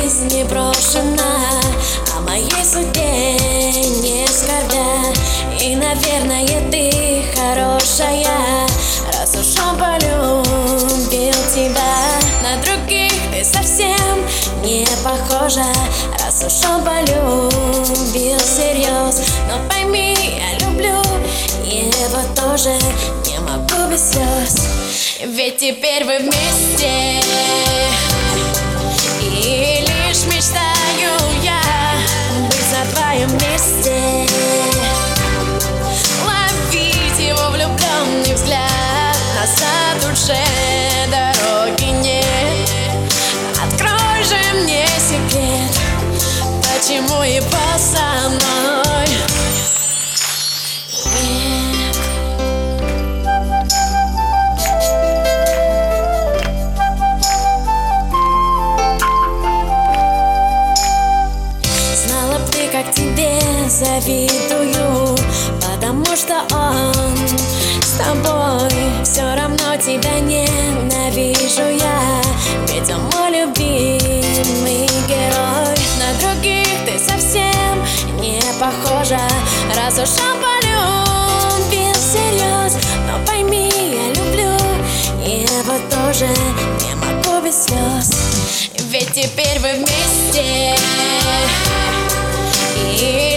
жизнь не брошена, о моей судьбе не скорбя. И, наверное, ты хорошая, раз уж он полюбил тебя. На других ты совсем не похожа, раз уж он полюбил всерьез. Но пойми, я люблю его тоже, не могу без слез. Ведь теперь вы вместе, и лишь мечтаю я быть на твоем месте, ловить его влюбленный взгляд. Назад уже дороги нет. Открой же мне секрет, почему его со мной нет. Знала б ты, как тебе завидую, потому что он с тобой. Все равно тебя ненавижу я, ведь он мой любимый герой. На других ты совсем не похожа, раз уж он полюбил всерьез. Но пойми, я люблю его тоже, не могу без слез. Ведь теперь вы вместе, и